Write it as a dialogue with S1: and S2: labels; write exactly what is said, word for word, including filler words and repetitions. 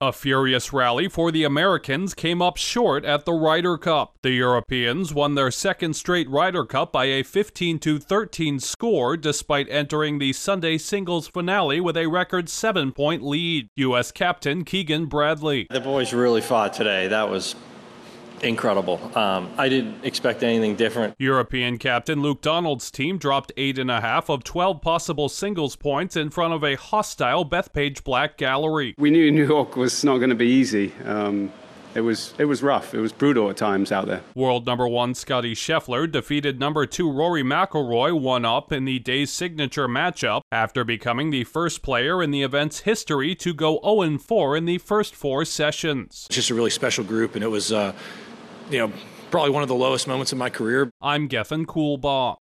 S1: A furious rally for the Americans came up short at the Ryder Cup. The Europeans won their second straight Ryder Cup by a fifteen to thirteen score despite entering the Sunday singles finale with a record seven-point lead. U S captain Keegan Bradley.
S2: The boys really fought today. That was incredible. Um, I didn't expect anything different.
S1: European captain Luke Donald's team dropped eight and a half of twelve possible singles points in front of a hostile Bethpage Black gallery.
S3: We knew New York was not going to be easy. Um, it was it was rough. It was brutal at times out there.
S1: World number one Scottie Scheffler defeated number two Rory McIlroy one up in the day's signature matchup after becoming the first player in the event's history to go oh and four in the first four sessions.
S4: It's just a really special group, and it was uh, you know, probably one of the lowest moments in my career.
S1: I'm Gethin Coolbaugh.